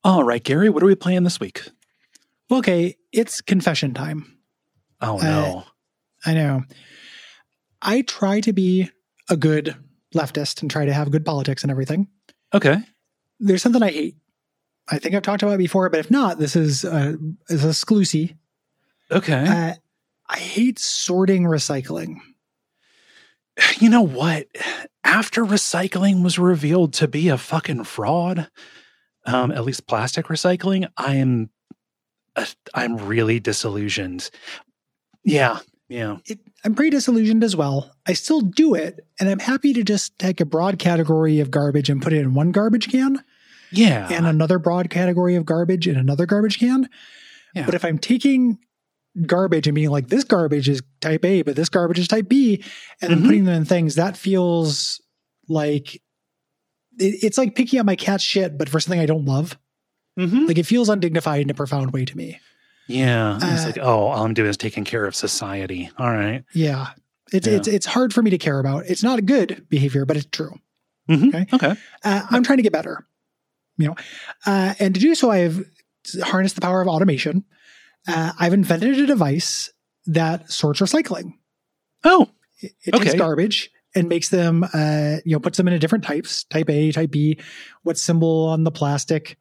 All right, Gary, what are we playing this week? Well, okay, it's confession time. Oh, no. I know. I try to be a good leftist and try to have good politics and everything. Okay. There's something I hate. I think I've talked about it before, but if not, this is a exclusive. Okay. I hate sorting recycling. You know what? After recycling was revealed to be a fucking fraud, at least plastic recycling, I'm really disillusioned. Yeah. I'm pretty disillusioned as well. I still do it, and I'm happy to just take a broad category of garbage and put it in one garbage can. Yeah. And another broad category of garbage in another garbage can. Yeah. But if I'm taking garbage and being like, this garbage is type A, but this garbage is type B, and then putting them in things, that feels like it's like picking up my cat's shit, but for something I don't love. Like it feels undignified in a profound way to me. Yeah. It's like, all I'm doing is taking care of society. All right. Yeah. It's hard for me to care about. It's not a good behavior, but it's true. Okay. I'm trying to get better, and to do so, I've harnessed the power of automation. I've invented a device that sorts recycling. Oh, it takes garbage and makes them, puts them into different types, type A, type B, what symbol on the plastic,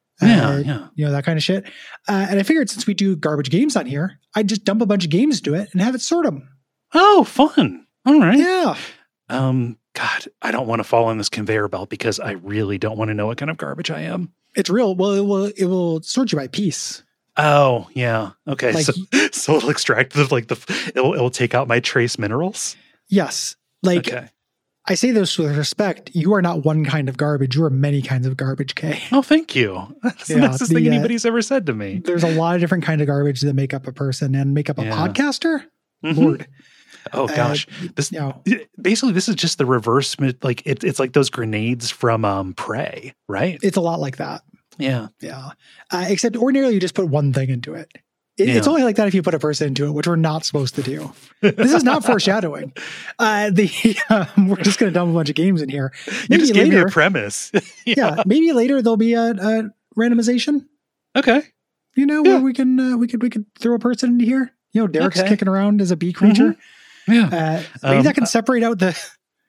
that kind of shit. And I figured since we do garbage games on here, I'd just dump a bunch of games into it and have it sort them. Oh, fun. All right. Yeah. God, I don't want to fall on this conveyor belt because I really don't want to know what kind of garbage I am. It's real. Well, it will sort you by piece. Oh, yeah. Okay. Like, so it'll extract it'll take out my trace minerals. Yes. Like, okay. I say this with respect. You are not one kind of garbage. You are many kinds of garbage, Kay. Oh, thank you. That's the nicest thing anybody's ever said to me. There's a lot of different kinds of garbage that make up a person and make up a podcaster. Lord. Oh gosh, basically this is just the reverse. Like it's like those grenades from Prey, right? It's a lot like that. Yeah. Except ordinarily you just put one thing into it. It's only like that if you put a person into it, which we're not supposed to do. This is not foreshadowing. We're just going to dump a bunch of games in here. You just gave me a premise. Maybe later there'll be a randomization. Okay. Where we could throw a person into here. Derek's kicking around as a bee creature. Yeah. Maybe that can separate out the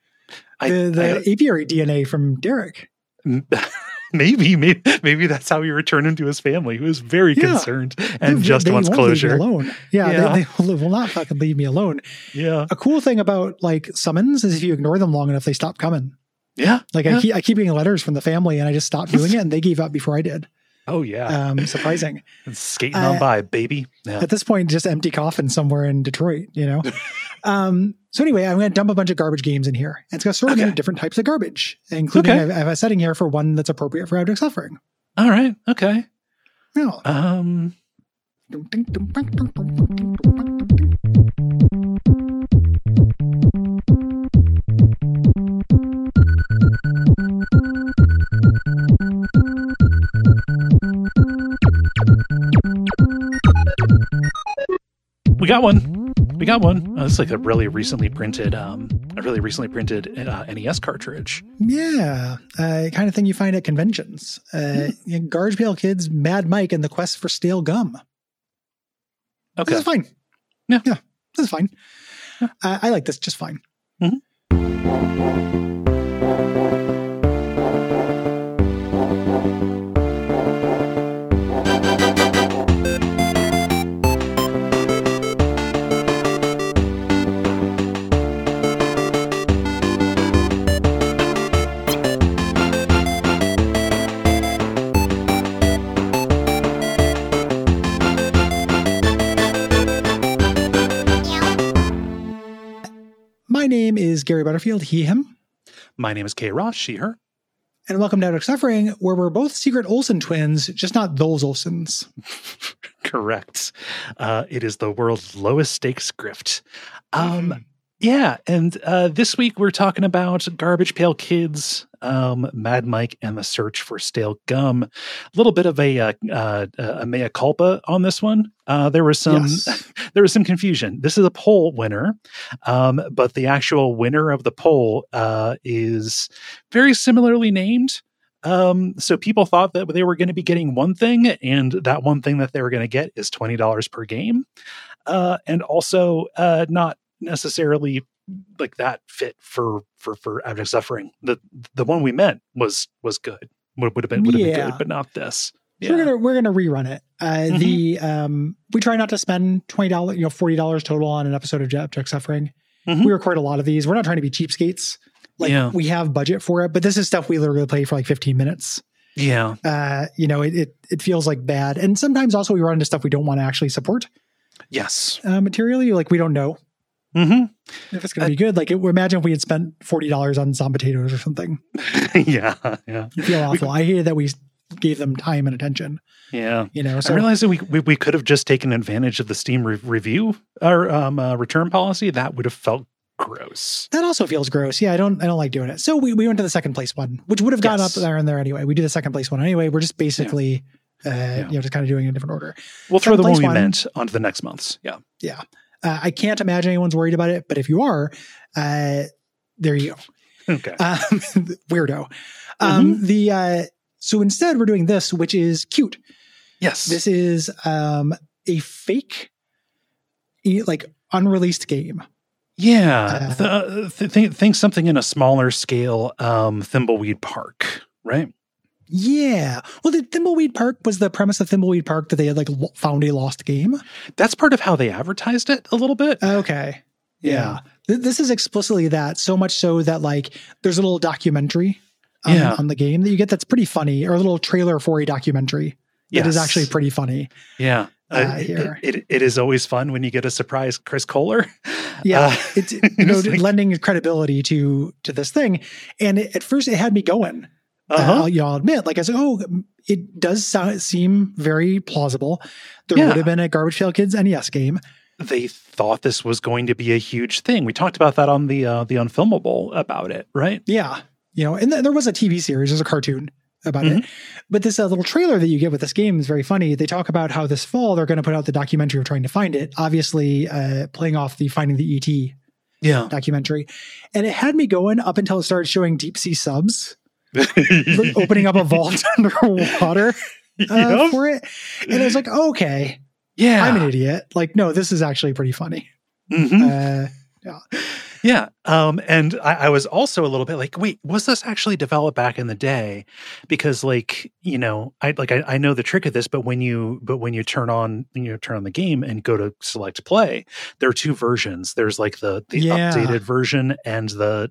apiary DNA from Derek. Maybe that's how he returned him to his family, who is very concerned and just wants closure. Leave me alone. They will not fucking leave me alone. Yeah. A cool thing about like summons is if you ignore them long enough, they stop coming. Yeah. Like I keep getting letters from the family, and I just stopped doing it, and they gave up before I did. Oh yeah. Surprising. It's skating on by, baby. Yeah. At this point, just empty coffin somewhere in Detroit, So anyway, I'm going to dump a bunch of garbage games in here. And it's going to sort them into different types of garbage, including I have a setting here for one that's appropriate for abject suffering. All right. Okay. Yeah. We got one. It's like a really recently printed NES cartridge. Yeah. Kind of thing you find at conventions. Garbage Pail Kids, Mad Mike, and the Quest for Stale Gum. Okay. This is fine. Yeah. This is fine. I like this just fine. Mm-hmm. My name is Gary Butterfield, he, him. My name is Kay Ross, she, her. And welcome to Abject Suffering, where we're both secret Olsen twins, just not those Olsens. Correct. It is the world's lowest stakes grift. Yeah, and this week we're talking about Garbage Pail Kids, Mad Mike, and the search for stale gum. A little bit of a mea culpa on this one. There was some confusion. This is a poll winner, but the actual winner of the poll is very similarly named. So people thought that they were going to be getting one thing, and that one thing that they were going to get is $20 per game. And also not necessarily like that fit for Abject Suffering. The one we meant was good. Would have been good, but not this. Yeah. We're gonna rerun it. We try not to spend $20, $40 total on an episode of Abject Suffering. We record a lot of these. We're not trying to be cheapskates. We have budget for it, but this is stuff we literally play for like 15 minutes. Yeah. It feels like bad. And sometimes also we run into stuff we don't want to actually support. Yes. Materially, like we don't know if it's going to be good. Like imagine if we had spent $40 on Zombie Potatoes or something. Yeah. You feel awful. I hated that we gave them time and attention. Yeah. So I realized that we could have just taken advantage of the Steam review or return policy. That would have felt gross. That also feels gross. Yeah, I don't like doing it. So we went to the second place one, which would have gotten up there and there anyway. We do the second place one anyway. We're just basically just kind of doing it in a different order. We'll throw the one we meant onto the next month's. Yeah. Yeah. I can't imagine anyone's worried about it, but if you are, there you go. Okay. Weirdo. So instead we're doing this, which is cute. Yes. This is a fake, like unreleased game. Yeah. Think something in a smaller scale, Thimbleweed Park, right? Yeah. Well, the Thimbleweed Park was the premise of Thimbleweed Park that they had like found a lost game. That's part of how they advertised it a little bit. Okay. Yeah. This is explicitly that, so much so that like there's a little documentary on the game that you get that's pretty funny, or a little trailer for a documentary that is actually pretty funny. Yeah. It is always fun when you get a surprise Chris Kohler. Yeah. It's lending credibility to this thing. And at first it had me going. I'll admit, like I said, it does seem very plausible. There would have been a Garbage Pail Kids NES game. They thought this was going to be a huge thing. We talked about that on the Unfilmable about it, right? Yeah. And there was a TV series, there's a cartoon about it. But this little trailer that you get with this game is very funny. They talk about how this fall they're going to put out the documentary of trying to find it, obviously playing off the Finding the E.T. documentary. And it had me going up until it started showing deep sea subs. Opening up a vault underwater for it. And I was like, okay, I'm an idiot. Like, no, this is actually pretty funny. Yeah. And I was also a little bit like, wait, was this actually developed back in the day? Because I know the trick of this, but when you turn on the game and go to select play, there are two versions. There's like the updated version and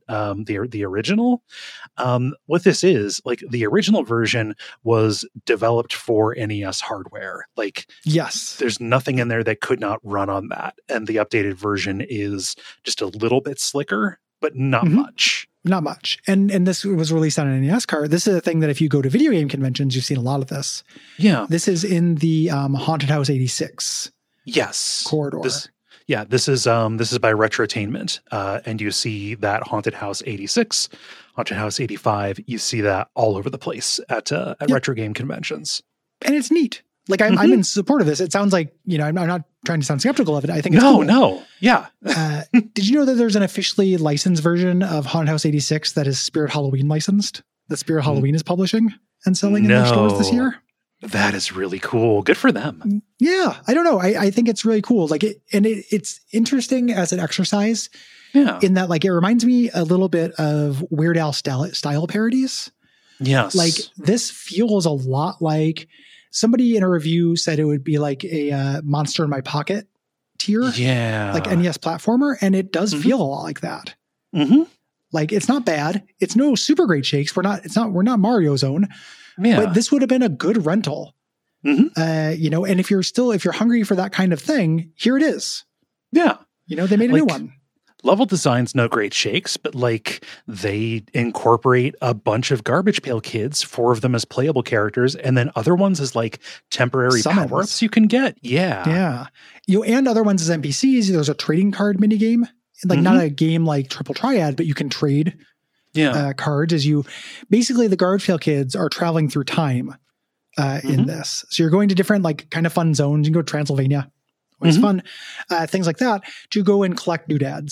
the original. What this is, like, the original version was developed for NES hardware. Like, yes, there's nothing in there that could not run on that. And the updated version is just a little bit slicker, but not much. Not much. And this was released on an NES card. This is a thing that if you go to video game conventions, you've seen a lot of this. Yeah. This is in the Haunted House 86 corridor. This is by Retrotainment. And you see that Haunted House 86, Haunted House 85, you see that all over the place at retro game conventions. And it's neat. Like I'm in support of this. It sounds like, I'm not trying to sound skeptical of it. I think it's cool. No. Yeah. Did you know that there's an officially licensed version of Haunted House 86 that is Spirit Halloween licensed? That Spirit Halloween is publishing and selling in their stores this year? That is really cool. Good for them. Yeah. I don't know. I think it's really cool. Like it's interesting as an exercise. Yeah. In that, like, it reminds me a little bit of Weird Al style parodies. Yes. Like, this feels a lot like somebody in a review said it would be like a Monster in My Pocket tier. Yeah. Like NES platformer. And it does feel a lot like that. Like, it's not bad. It's no super great shakes. We're not Mario Zone. Yeah. But this would have been a good rental. And if you're hungry for that kind of thing, here it is. Yeah. They made a new one. Level design's no great shakes, but like, they incorporate a bunch of Garbage Pail Kids, 4 of them as playable characters, and then other ones as like temporary power-ups you can get. Yeah. And other ones as NPCs. There's a trading card minigame. Like, not a game like Triple Triad, but you can trade cards as you... Basically, the Garbage Pail Kids are traveling through time in this. So you're going to different, like, kind of fun zones. You can go to Transylvania. Always fun. Things like that, to go and collect doodads.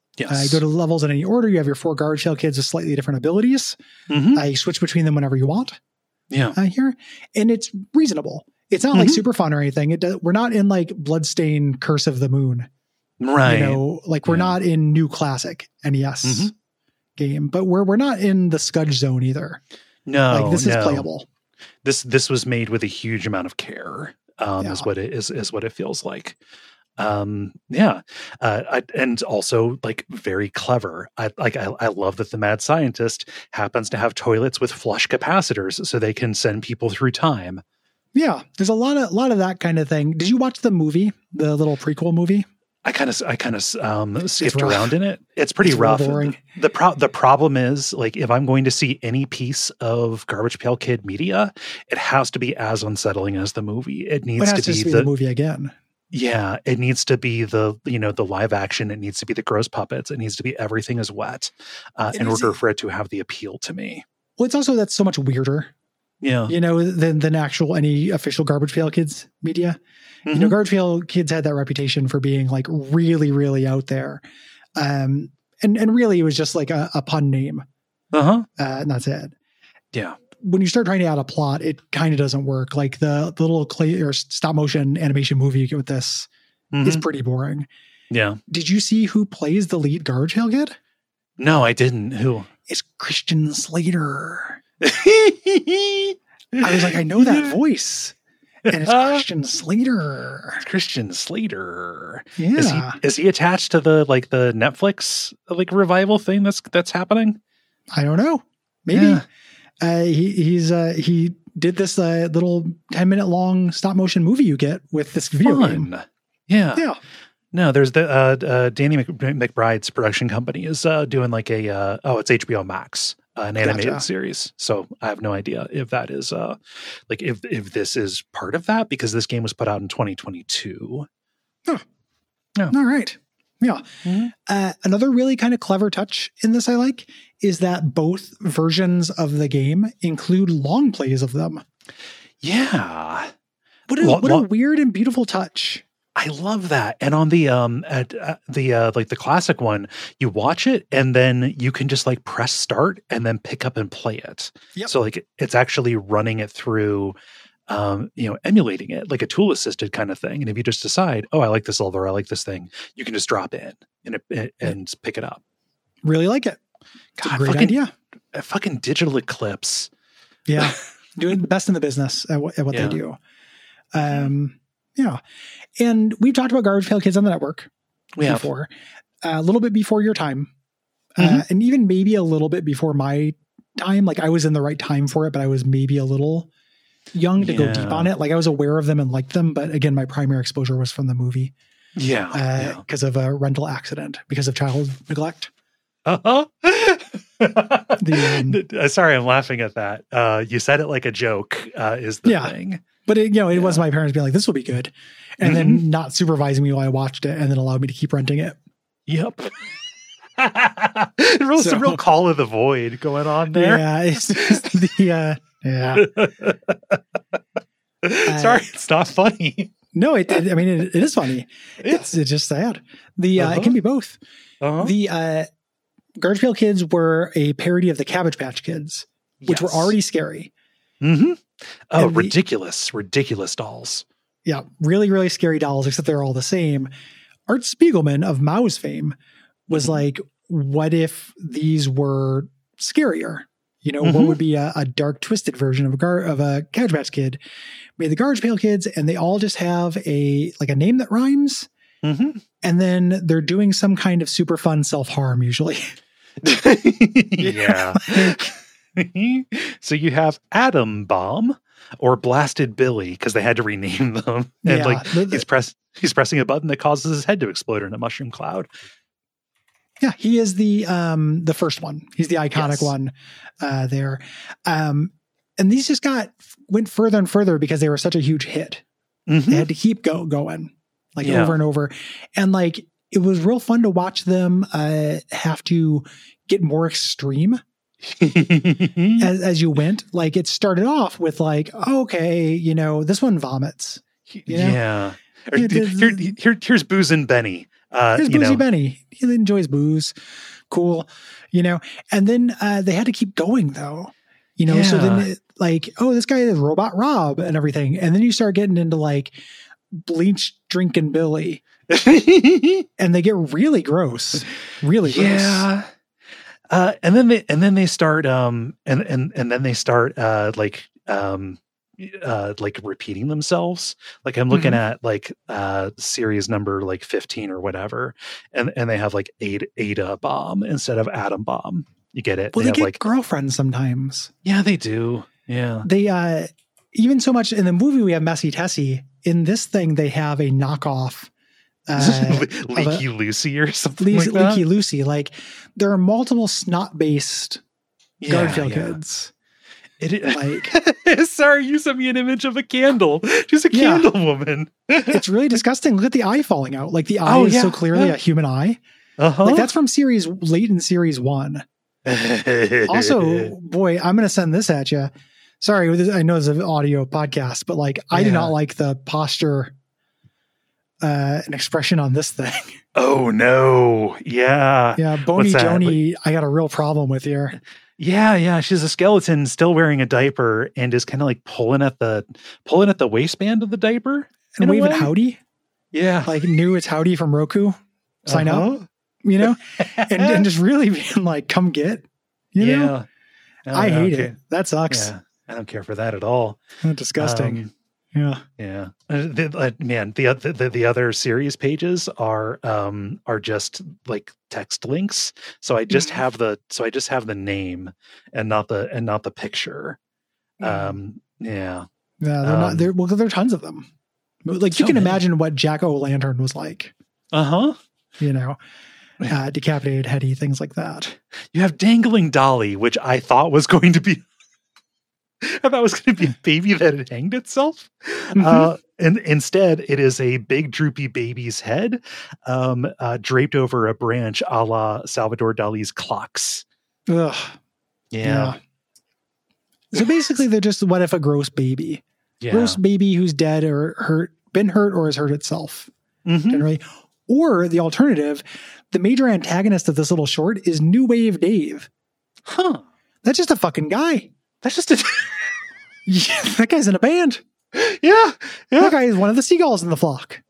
Yes. You go to the levels in any order. You have your 4 Garbage Pail Kids with slightly different abilities. You switch between them whenever you want. Yeah. Here. And it's reasonable. It's not like super fun or anything. We're not in like Bloodstained Curse of the Moon. Right. We're not in New Classic NES game, but we're not in the Scudge Zone either. No. Like this is playable. This was made with a huge amount of care. Is what it feels like. And also like very clever. I love that the mad scientist happens to have toilets with flush capacitors so they can send people through time. Yeah, there's a lot of that kind of thing. Did you watch the movie, the little prequel movie? I kind of skipped around in it. It's pretty rough. Boring. The problem is, like, if I'm going to see any piece of Garbage Pail Kid media, it has to be as unsettling as the movie. It needs to be the movie again. Yeah, it needs to be the live action. It needs to be the gross puppets. It needs to be everything is wet in order for it to have the appeal to me. Well, it's also that's so much weirder. Yeah, than actual any official Garbage Pail Kids media. Garbage Pail Kids had that reputation for being like really, really out there, and really it was just like a pun name. And that's it. Yeah. When you start trying to add a plot, it kind of doesn't work. Like the little clay or stop motion animation movie you get with this is pretty boring. Yeah. Did you see who plays the lead Garbage Pail Kid? No, I didn't. Who? It's Christian Slater. I was like, I know that voice. And it's Christian Slater. It's Christian Slater. Yeah. Is he attached to the Netflix revival thing that's happening? I don't know. Maybe. Yeah. He did this little 10-minute long stop motion movie you get with this video game. Yeah. Yeah. No, there's the Danny McBride's production company is doing like it's HBO Max, an animated series. So I have no idea if that is if this is part of that, because this game was put out in 2022. Oh, yeah. All right. Yeah. Another really kind of clever touch in this I like is that both versions of the game include long plays of them. Yeah. What a weird and beautiful touch. I love that. And on the the classic one, you watch it and then you can just like press start and then pick up and play it. Yep. So like it's actually running it through emulating it like a tool assisted kind of thing. And if you just decide, I like this level or I like this thing, you can just drop in and pick it up. Really like it. It's a great idea. Fucking Digital Eclipse. Yeah. Doing the best in the business at what they do. Yeah. And we've talked about Garbage Pail Kids on the network before. A little bit before your time. And even maybe a little bit before my time. Like I was in the right time for it, but I was maybe a little young to go deep on it. Like I was aware of them and liked them. But again, my primary exposure was from the movie. Yeah. Because of a rental accident, because of child neglect. Sorry, I'm laughing at that. You said it like a joke is the thing. But it was my parents being like, this will be good. And then not supervising me while I watched it and then allowed me to keep renting it. Yep. Some real call of the void going on there. Yeah. It's just sorry, it's not funny. No, it is funny. It's just sad. It can be both. The Garbage Pail Kids were a parody of the Cabbage Patch Kids, which were already scary. Oh, ridiculous dolls. Yeah, really, really scary dolls, except they're all the same. Art Spiegelman of Mao's fame was like, what if these were scarier? What would be a dark, twisted version of a Cabbage Patch Kid? Made the Garbage Pail Kids, and they all just have a name that rhymes. And then they're doing some kind of super fun self-harm usually. Yeah. So you have Atom Bomb or Blasted Billy, because they had to rename them. And he's pressing a button that causes his head to explode in a mushroom cloud. Yeah, he is the first one. He's the iconic one there. And these just went further and further because they were such a huge hit. They had to keep going over and over. And it was real fun to watch them have to get more extreme as you went. Like it started off with this one vomits. Yeah. Here's Booze and Benny. Here's Boozy Benny. He enjoys booze. Cool. And then they had to keep going though. So then this guy is Robot Rob and everything. And then you start getting into like Bleach drinking Billy. And they get really gross. Really gross. Yeah. And then they start like repeating themselves. Like I'm looking at like series number like 15 or whatever, and they have like Ada Bomb instead of Atom Bomb. You get it? Well, they have get like girlfriends sometimes. Yeah, they do. Yeah. They even so much in the movie we have Messy Tessie. In this thing they have a knockoff Leaky Lucy or something like that. Leaky Lucy. Like there are multiple snot-based Garfield kids. Sorry, you sent me an image of a candle. She's a candle woman. It's really disgusting. Look at the eye falling out. Like the eye is so clearly a human eye. Like that's from late in series 1. Also, boy, I'm going to send this at you. Sorry, I know it's an audio podcast, but like I do not like the posture and expression on this thing. Oh no. Yeah. Yeah. Boney Joni, I got a real problem with here. Yeah. She's a skeleton still wearing a diaper and is kind of like pulling at the waistband of the diaper. And waving howdy. Yeah. Like new it's howdy from Roku. Sign up. And just really being like, come get. You know? I hate it. That sucks. Yeah. I don't care for that at all. Disgusting. Yeah. The other series pages are just like text links. So I just have the name and not the picture. Yeah. They're not there. Well, there are tons of them. Like you can imagine what Jack O'Lantern was like. Decapitated heady, things like that. You have Dangling Dolly, which I thought was going to be a baby that had hanged itself. And instead it is a big droopy baby's head draped over a branch a la Salvador Dali's Clocks. Ugh. Yeah. So basically they're just what if a gross baby. Yeah. Gross baby who's dead or been hurt or has hurt itself. Generally. Or the alternative, the major antagonist of this little short is New Wave Dave. Huh. That's just a fucking guy. That's just a... Yeah, that guy's in a band. Yeah. That guy is one of the seagulls in the flock.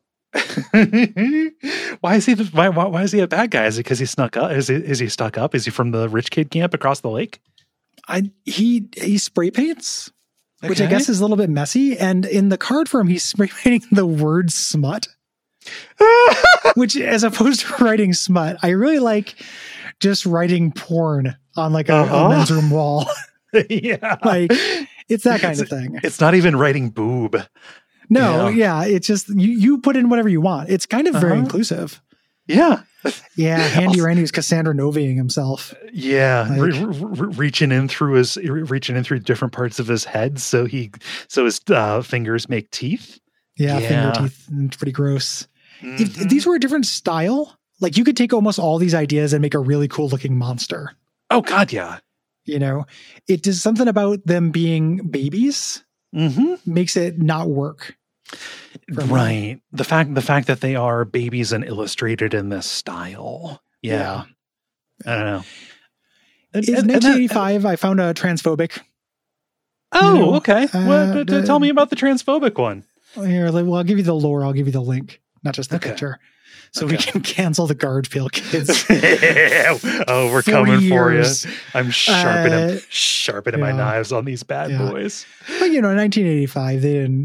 Why is he a bad guy? Is it because he snuck up? Is he stuck up? Is he from the rich kid camp across the lake? He spray paints, which I guess is a little bit messy. And in the card for him, he's spray painting the word smut. Which, as opposed to writing smut, I really like just writing porn on like a men's room wall. Yeah. Like it's that kind of thing. It's not even writing boob. No. Yeah. It's just, you put in whatever you want. It's kind of very inclusive. Yeah. Yeah. Handy Randy's Cassandra Novaing himself. Yeah. Like, reaching in through different parts of his head. So his fingers make teeth. Yeah. Finger teeth. It's pretty gross. If these were a different style, like you could take almost all these ideas and make a really cool looking monster. Oh God. Yeah. It does something about them being babies makes it not work. Right. The fact that they are babies and illustrated in this style. Yeah. I don't know. In 1985, I found a transphobic. Oh, okay. Tell me about the transphobic one. Here, well, I'll give you the lore. I'll give you the link, not just the picture. So we can cancel the Garfield kids. Oh, we're coming for you. I'm sharpening my knives on these bad boys. But in 1985,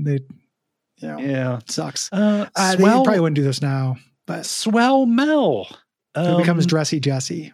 it sucks. They probably wouldn't do this now. But Swell Mel becomes Dressy Jessie.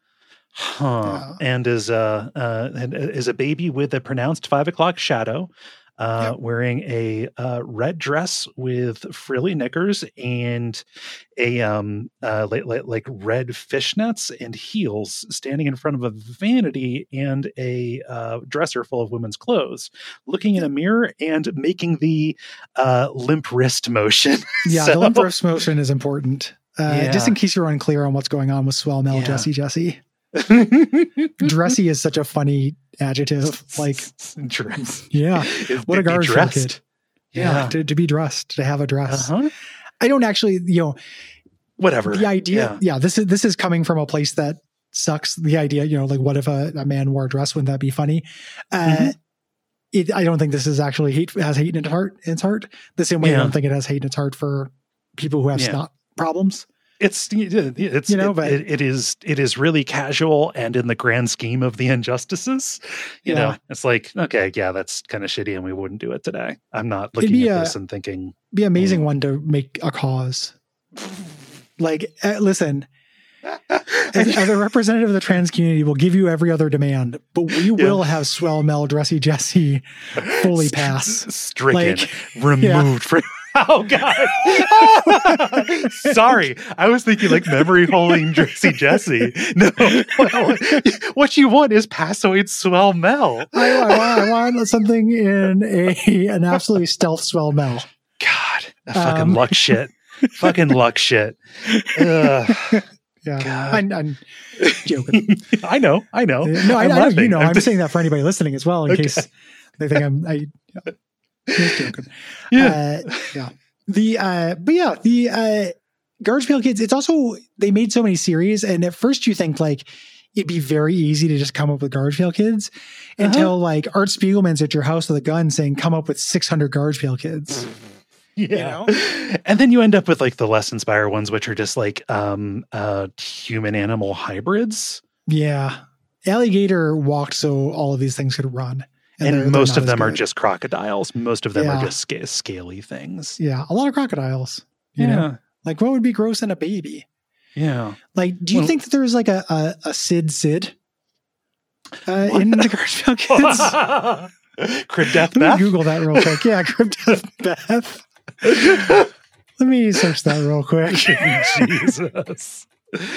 And is a baby with a pronounced 5 o'clock shadow. Wearing a red dress with frilly knickers and a like red fishnets and heels, standing in front of a vanity and a dresser full of women's clothes, looking in a mirror and making the limp wrist motion. Yeah, the limp wrist motion is important. Just in case you're unclear on what's going on with Swell Mel Jessie. Dressy is such a funny adjective. Like dress. Yeah. What a Garfield kid. Yeah. To be dressed, to have a dress. I don't actually, whatever. The idea, this is coming from a place that sucks. The idea, like what if a man wore a dress? Wouldn't that be funny? I don't think this is actually has hate in its heart. The same way I don't think it has hate in its heart for people who have snot problems. It is really casual, and in the grand scheme of the injustices, you know, it's like, okay, yeah, that's kind of shitty, and we wouldn't do it today. I'm not looking at this and thinking, be an amazing one to make a cause. Like, listen, as a representative of the trans community, we'll give you every other demand, but we will have Swell Mel Dressy Jesse fully pass. Stricken, removed from... Oh, God. Sorry. I was thinking like memory holding Dressy Jesse. No. What you want is Passoid Swell Mel. I want something in an absolutely stealth Swell Mel. God. That fucking luck shit. Fucking luck shit. Yeah. I'm joking. I know. No, I'm saying that for anybody listening as well, in case they think I'm just joking. The Garbage Pail Kids, it's also, they made so many series, and at first you think like it'd be very easy to just come up with Garbage Pail Kids until like Art Spiegelman's at your house with a gun saying, come up with 600 Garbage Pail Kids. Yeah. And then you end up with like the less inspired ones, which are just like human animal hybrids. Yeah. Alligator walked so all of these things could run. And most of them are just crocodiles. Most of them are just scaly things. Yeah. A lot of crocodiles. You know? Like, what would be gross in a baby? Yeah. Like, do you think that there's like a Sid in the Garbage Pail Kids? Crib Death Let Beth? me Google that real quick. Yeah, Crib Death Beth. Let me search that real quick. Jesus.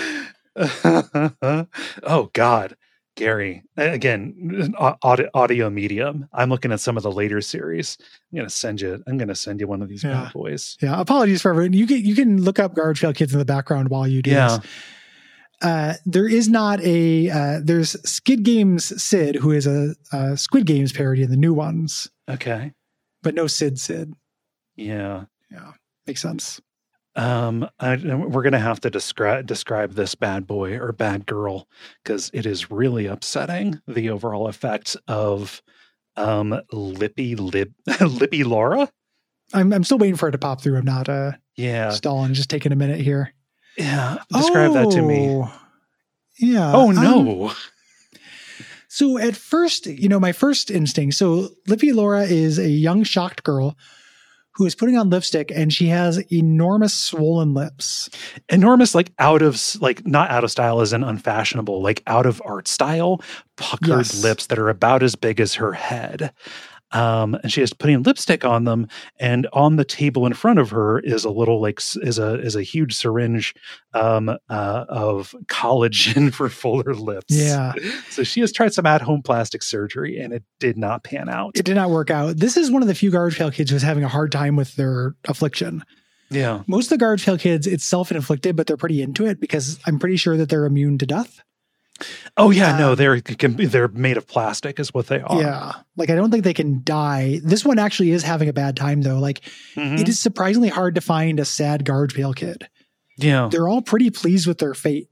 Oh, God. Gary, again, audio medium. I'm looking at some of the later series. I'm going to send you one of these bad boys. Yeah. Apologies for everyone. You can look up Garbage Pail Kids in the background while you do this. There is not there's Skid Games Sid, who is a Squid Games parody in the new ones. Okay. But no Sid. Yeah. Yeah. Makes sense. We're going to have to describe this bad boy or bad girl, because it is really upsetting, the overall effect of Lippy Laura. I'm still waiting for it to pop through. I'm not stalling, just taking a minute here. Yeah. Describe that to me. Yeah. Oh no. So at first, my first instinct, so Lippy Laura is a young shocked girl who is putting on lipstick, and she has enormous swollen lips. Enormous, like not out of style as in unfashionable, like out of art style, puckered lips that are about as big as her head. And she is putting lipstick on them, and on the table in front of her is a little is a huge syringe of collagen for fuller lips. Yeah. So she has tried some at-home plastic surgery, and it did not pan out. It did not work out. This is one of the few Garbage Pail Kids who's having a hard time with their affliction. Yeah. Most of the Garbage Pail Kids, it's self-inflicted, but they're pretty into it because I'm pretty sure that they're immune to death. Oh yeah, no, they're made of plastic is what they are. Yeah. Like, I don't think they can die. This one actually is having a bad time though. Like, it is surprisingly hard to find a sad Garbage Pail Kid. Yeah. They're all pretty pleased with their fate.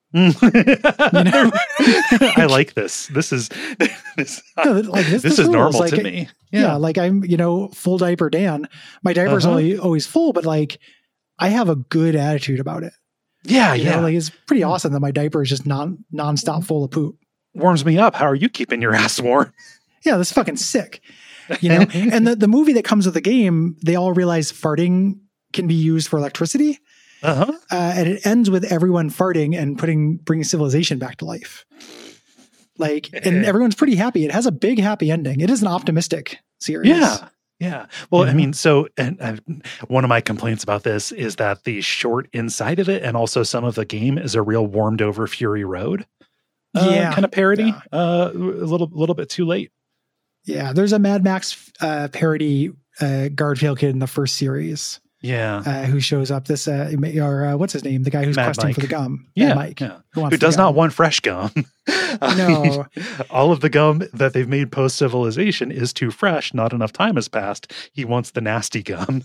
I like this. This is normal to me. Yeah. Like, I'm, full diaper Dan. My diaper's always full, but like, I have a good attitude about it. Yeah, like, it's pretty awesome that my diaper is just nonstop full of poop. Warms me up. How are you keeping your ass warm? Yeah, that's fucking sick. And the movie that comes with the game, they all realize farting can be used for electricity. And it ends with everyone farting and bringing civilization back to life. Like, and everyone's pretty happy. It has a big happy ending. It is an optimistic series. Yeah. Well, I mean, so, and one of my complaints about this is that the short inside of it, and also some of the game, is a real warmed over Fury Road kind of parody. A little bit too late. Yeah. There's a Mad Max parody Garbage Pail Kid in the first series. Yeah. Who shows up what's his name? The guy who's questing for the gum. Yeah. Mike. Yeah. Who does not want fresh gum. No. All of the gum that they've made post-civilization is too fresh. Not enough time has passed. He wants the nasty gum.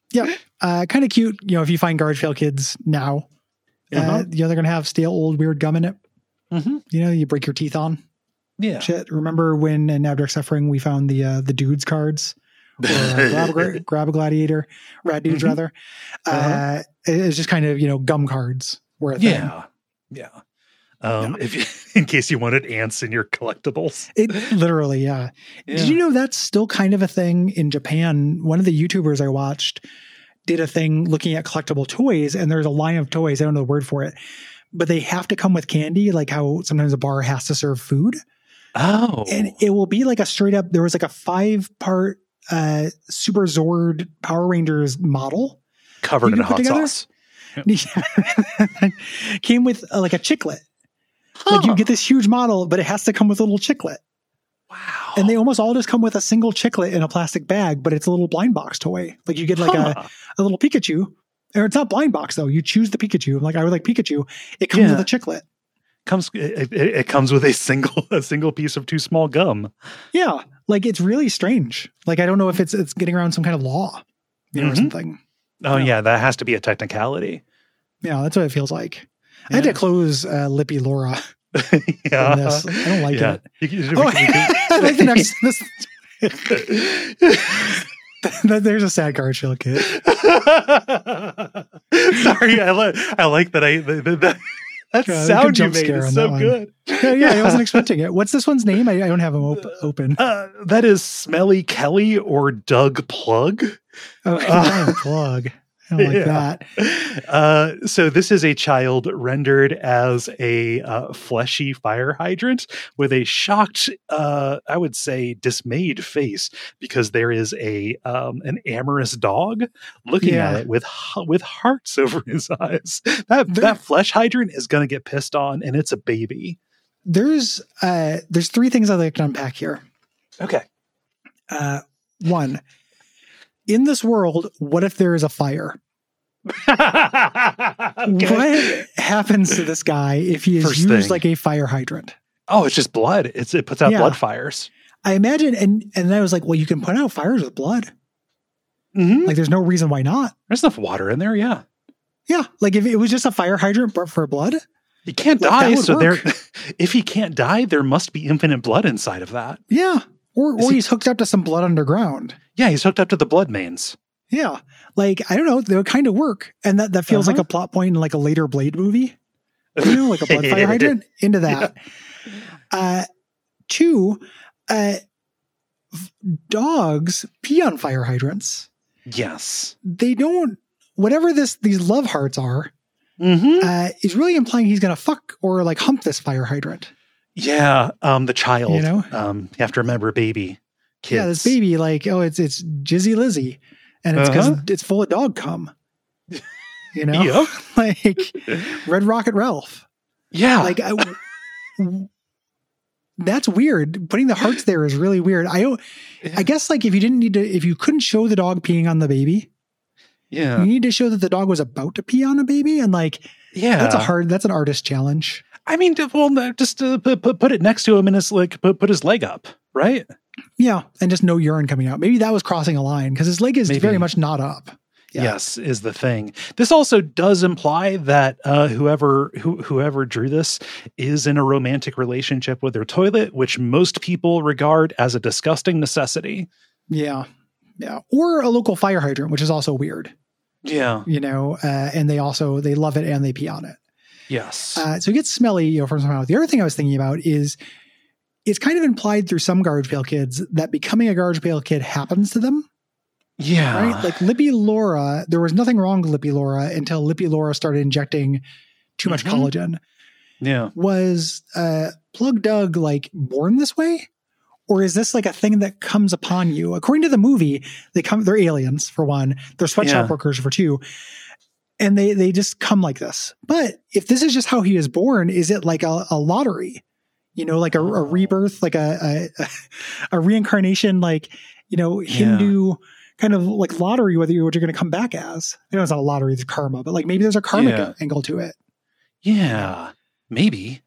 Yeah. Kind of cute. You know, if you find Garbage Pail Kids now, you know, they're going to have stale, old, weird gum in it. Mm-hmm. You know, you break your teeth on. Yeah. Shit. Remember when in Now Direct Suffering we found the dudes cards? Or grab a gladiator, rad dudes rather. It's just kind of, you know, gum cards were a thing. Yeah. If in case you wanted ants in your collectibles. It literally, yeah. Did you know that's still kind of a thing in Japan? One of the YouTubers I watched did a thing looking at collectible toys, and there's a line of toys, I don't know the word for it, but they have to come with candy, like how sometimes a bar has to serve food. Oh. And it will be like a straight up, there was like a 5-part Super Zord Power Rangers model. Covered in hot sauce. Yeah. Came with like a chiclet. Like you get this huge model, but it has to come with a little chiclet. Wow. And they almost all just come with a single chiclet in a plastic bag, but it's a little blind box toy. Like you get like a little Pikachu. Or it's not blind box though. You choose the Pikachu. I'm like, I would like Pikachu. It comes with a chiclet. It comes with a single piece of too small gum. Yeah. Like it's really strange. Like I don't know if it's getting around some kind of law, you know, or something. Oh yeah, that has to be a technicality. Yeah, that's what it feels like. I had to close Lippy Laura. Yeah, this. I don't like it. I like the next. There's a sad Garbage Pail Kid. Sorry, I like that. That sound you made is so good. Yeah, I wasn't expecting it. What's this one's name? I don't have him open. That is Smelly Kelly or Doug Plug. Oh, Plug. I don't like that. So this is a child rendered as a fleshy fire hydrant with a shocked, I would say, dismayed face because there is an amorous dog looking at it with hearts over his eyes. That flesh hydrant is going to get pissed on, and it's a baby. There's 3 things I'd like to unpack here. Okay. One, in this world, what if there is a fire? What happens to this guy if he is used like a fire hydrant? Oh, it's just blood. It puts out blood fires. I imagine, and I was like, well, you can put out fires with blood. Mm-hmm. Like, there's no reason why not. There's enough water in there, yeah. Yeah, like if it was just a fire hydrant for blood, he can't die. So if he can't die, there must be infinite blood inside of that. Yeah, or he's hooked up to some blood underground. Yeah, he's hooked up to the blood mains. Yeah. Like, I don't know, they would kind of work. And that feels like a plot point in like a later Blade movie. You know, like a blood fire hydrant. Into that. Yeah. 2, dogs pee on fire hydrants. Yes. They don't, whatever these love hearts are, is really implying he's going to fuck or like hump this fire hydrant. Yeah. The child, you know, you have to remember baby kids. Yeah. This baby, like, oh, it's Jizzy Lizzy. And it's because it's full of dog cum, you know, yep. Like Red Rocket Ralph. Yeah. Like that's weird. Putting the hearts there is really weird. I guess like if you couldn't show the dog peeing on the baby, you need to show that the dog was about to pee on a baby. And like, that's an artist challenge. I mean, just put it next to him and it's like, put his leg up, right? Yeah, and just no urine coming out. Maybe that was crossing a line because his leg is very much not up. Yeah. Yes, is the thing. This also does imply that whoever drew this is in a romantic relationship with their toilet, which most people regard as a disgusting necessity. Yeah. Yeah. Or a local fire hydrant, which is also weird. Yeah. You know, and they love it and they pee on it. Yes. So it gets smelly, you know, from somehow. The other thing I was thinking about is it's kind of implied through some Garbage Pail Kids that becoming a Garbage Pail Kid happens to them. Yeah. Right? Like Lippy Laura, there was nothing wrong with Lippy Laura until Lippy Laura started injecting too much collagen. Yeah. Was Plug Doug like born this way? Or is this like a thing that comes upon you? According to the movie, they're aliens for one. They're sweatshop workers for 2. And they just come like this. But if this is just how he is born, is it like a lottery? You know, like a rebirth, like a reincarnation, like, you know, Hindu kind of like lottery, what you're going to come back as. I know it's not a lottery, it's karma, but like maybe there's a karmic angle to it. Yeah, maybe.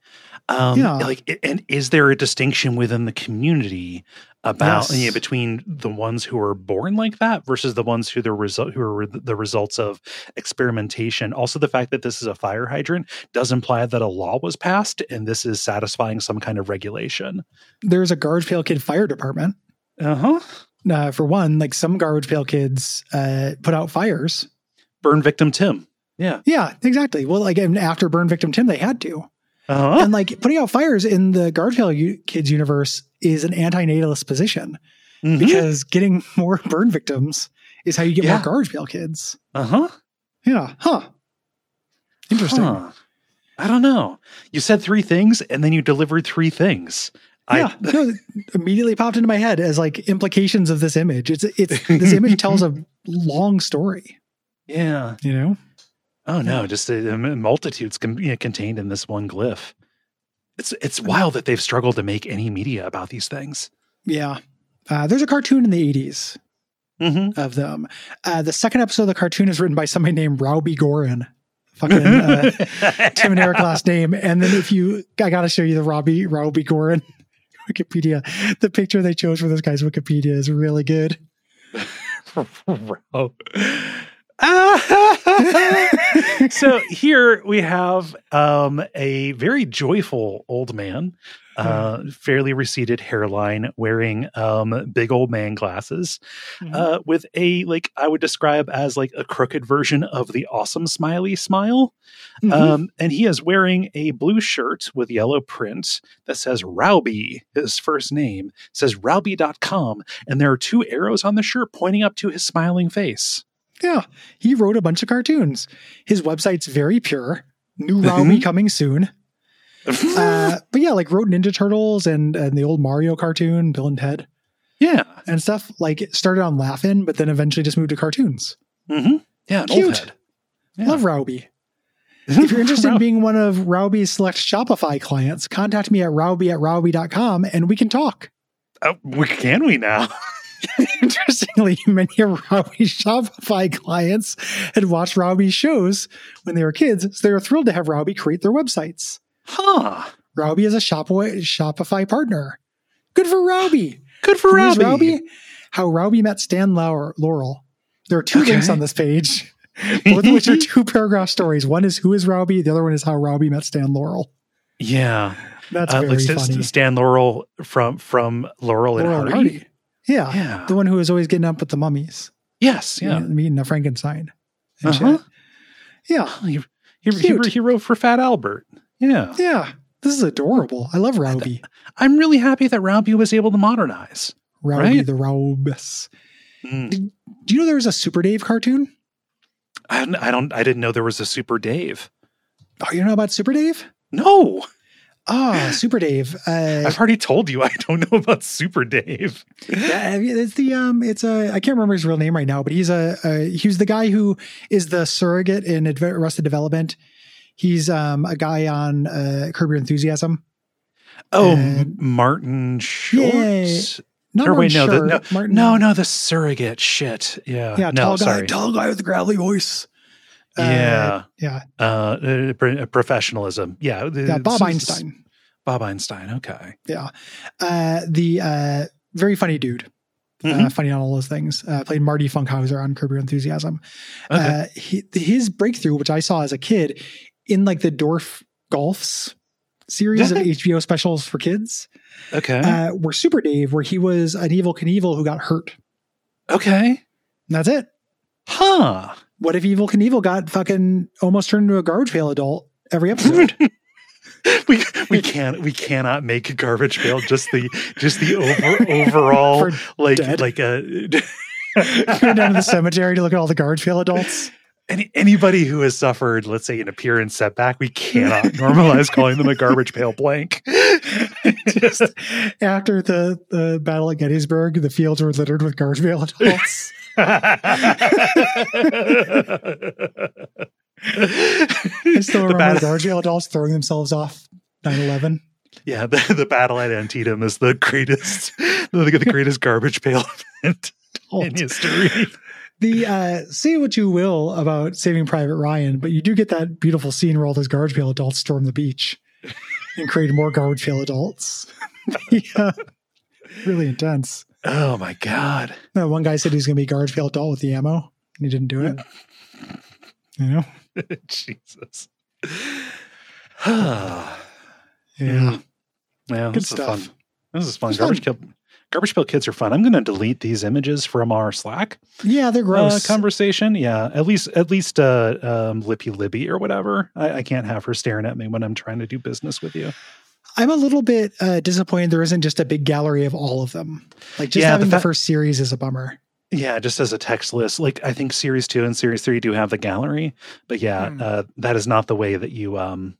Like, and is there a distinction within the community about Yes. between the ones who are born like that versus the ones who are the results of experimentation? Also, the fact that this is a fire hydrant does imply that a law was passed, and this is satisfying some kind of regulation. There's a Garbage Pail Kid fire department. For one, like some Garbage Pail Kids put out fires. Burn Victim Tim. Yeah. Yeah, exactly. Well, like after Burn Victim Tim, they had to. And like putting out fires in the Garbage Pail Kids universe is an antinatalist position because getting more burn victims is how you get more Garbage Pail Kids. Yeah. Huh. Interesting. I don't know. You said 3 things and then you delivered 3 things. It immediately popped into my head as like implications of this image. It's this image tells a long story. Yeah. You know? Oh no, just multitudes contained in this one glyph. It's wild that they've struggled to make any media about these things. Yeah. There's a cartoon in the 80s of them. The second episode of the cartoon is written by somebody named Rowby Gorin. Fucking Tim and Eric last name. And then I got to show you the Rowby Gorin Wikipedia. The picture they chose for this guy's Wikipedia is really good. So here we have a very joyful old man, fairly receded hairline, wearing big old man glasses, with I would describe as like a crooked version of the awesome smiley smile. And he is wearing a blue shirt with yellow print that says Rowby, his first name, says Rowby.com, and there are 2 arrows on the shirt pointing up to his smiling face. Yeah, he wrote a bunch of cartoons. His website's very pure. New Rowby coming soon. But yeah, like wrote Ninja Turtles and the old Mario cartoon, Bill and Ted. Yeah. And stuff. Like started on Laugh-In, but then eventually just moved to cartoons. Yeah, cute. Yeah. Love Rowby. If you're interested in being one of Rowby's select Shopify clients, contact me at Rowby@Rowby.com and we can talk. Can we now? Interestingly, many of Rowby's Shopify clients had watched Rowby's shows when they were kids, so they were thrilled to have Rowby create their websites. Rowby is a Shopify partner. Good for Rowby. Good for Rowby. How Rowby met Stan Laurel. There are 2 links on this page, both of which are 2-paragraph stories. One is who is Rowby, the other one is how Rowby met Stan Laurel. Yeah. That's very funny. Stan Laurel from Laurel and Hardy. Yeah. The one who was always getting up with the mummies. Yes. Yeah. Meeting a Frankenstein. And shit. Yeah. He wrote for Fat Albert. Yeah. Yeah. This is adorable. I love Rowby. I'm really happy that Rowby was able to modernize. Rowby the Rowbus. Do you know there was a Super Dave cartoon? I didn't know there was a Super Dave. Oh, you don't know about Super Dave? No. Super Dave. I've already told you I don't know about Super Dave. It's I can't remember his real name right now, but he was the guy who is the surrogate in Arrested Development. He's a guy on Curb Your Enthusiasm. Martin Short. The surrogate shit. Yeah. Yeah. Tall guy with the gravelly voice. Professionalism. Yeah. Bob Einstein. Bob Einstein. Okay. Yeah. The very funny dude. Funny on all those things. Played Marty Funkhauser on Curb Your Enthusiasm. Okay. His breakthrough, which I saw as a kid in like the Dorf Golfs series of HBO specials for kids. Okay. Were Super Dave, where he was an Evel Knievel who got hurt. Okay. And that's it. Huh. What if Evel Knievel got fucking almost turned into a Garbage Pail adult every episode? we cannot make a Garbage Pail just the overall like going down to the cemetery to look at all the Garbage Pail adults. Anybody who has suffered, let's say, an appearance setback, we cannot normalize calling them a Garbage Pail blank. Just after the battle at Gettysburg, the fields were littered with Garbage Pail adults. I still remember the Garbage Pail adults throwing themselves off 9/11. Yeah, the battle at Antietam is the greatest Garbage Pail event in history. Say what you will about Saving Private Ryan, but you do get that beautiful scene where all those Garbage Pail adults storm the beach. and create more Garbage Pail Adults. Yeah. Really intense. Oh my God. No, one guy said he's going to be Garbage Pail Adult with the ammo, and he didn't do it. You know? Jesus. Yeah. Yeah, Good this stuff. is fun. This is fun. It's Garbage Pail Kids are fun. I'm going to delete these images from our Slack Yeah, they're gross. conversation. Yeah, at least Lippy Libby or whatever. I can't have her staring at me when I'm trying to do business with you. I'm a little bit disappointed there isn't just a big gallery of all of them. Like just having the first series is a bummer. Yeah, just as a text list. Like I think series 2 and series 3 do have the gallery, but that is not the way that you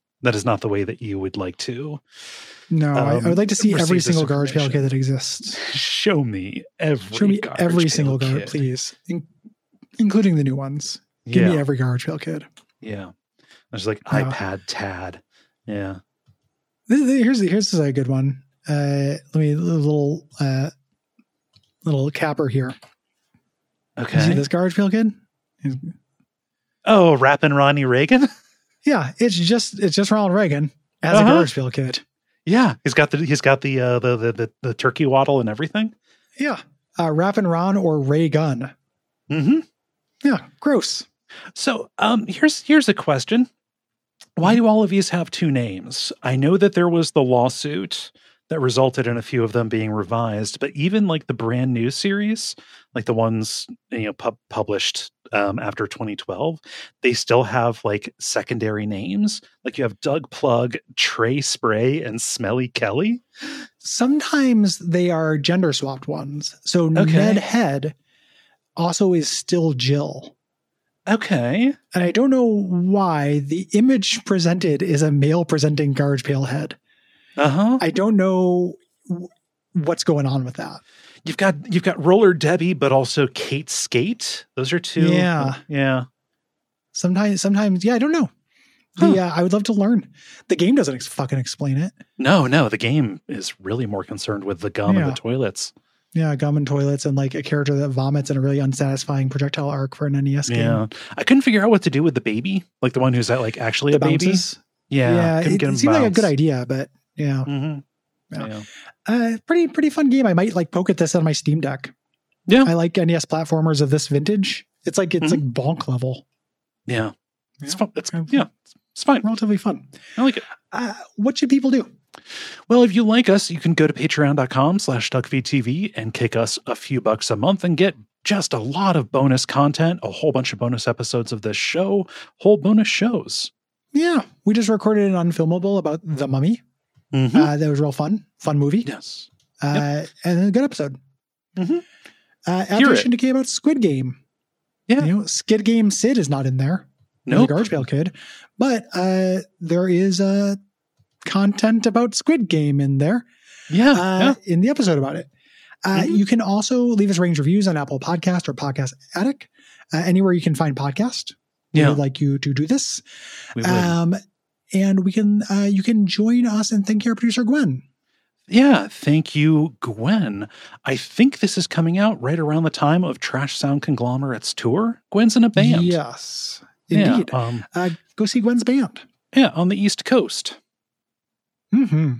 would like to. No, I would like to see every single Garbage Pail Kid that exists. Show me every single Garbage, please, including the new ones. Give me every Garbage Pail Kid. Yeah, there's like iPad Tad. Yeah. Here's a good one. Let me little capper here. Okay. You see this Garbage Pail Kid? Oh, Rappin' Ronnie Reagan. Yeah, it's just Ronald Reagan as a Garbage Pail Kid. Yeah, he's got the turkey waddle and everything. Yeah, Rappin' Ron or Ray Gun. Mm-hmm. Yeah, gross. So, here's a question. Why do all of these have two names? I know that there was the lawsuit that resulted in a few of them being revised, but even like the brand new series, like the ones published after 2012, they still have like secondary names. Like you have Doug Plug, Trey Spray, and Smelly Kelly. Sometimes they are gender swapped ones. So Ned Head also is still Jill. Okay. And I don't know why the image presented is a male presenting Garbage Pail Head. Uh-huh. I don't know what's going on with that. You've got Roller Debbie, but also Kate Skate. Those are two. Yeah. Yeah. Sometimes, yeah, I don't know. I would love to learn. The game doesn't fucking explain it. No, the game is really more concerned with the gum and the toilets. Yeah, gum and toilets and like a character that vomits in a really unsatisfying projectile arc for an NES game. Yeah. I couldn't figure out what to do with the baby, like the one who's like actually a baby. Bounces. Yeah, it seemed like a good idea, but yeah. Mm-hmm. Yeah. Pretty fun game. I might like poke at this on my Steam Deck. Yeah. I like NES platformers of this vintage. It's like bonk level. Yeah. It's fun. It's fine. Relatively fun. I like it. What should people do? Well, if you like us, you can go to patreon.com/DuckFeedTV and kick us a few bucks a month and get just a lot of bonus content, a whole bunch of bonus episodes of this show, whole bonus shows. Yeah. We just recorded an Unfilmable about The Mummy. Mm-hmm. That was real fun. Fun movie. Yes. And a good episode. Mm-hmm. Adaptation decay about Squid Game. Yeah. Skid Game Sid is not in there. No. The Garbage Pail Kid. But there is content about Squid Game in there. In the episode about it. You can also leave us range reviews on Apple Podcast or Podcast Addict. Anywhere you can find podcast. We would like you to do this. We would. And you can join us and thank our producer Gwen. Yeah, thank you, Gwen. I think this is coming out right around the time of Trash Sound Conglomerate's tour. Gwen's in a band. Yes, indeed. Yeah, go see Gwen's band. Yeah, on the East Coast. Mm-hmm.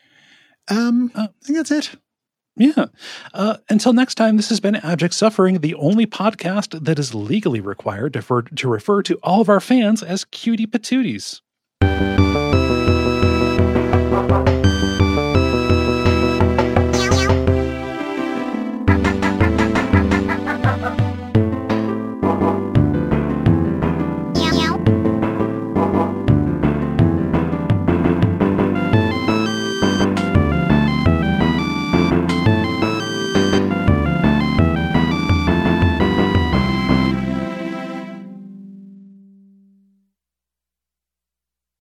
I think that's it. Yeah. Until next time, this has been Abject Suffering, the only podcast that is legally required to refer to all of our fans as cutie patooties.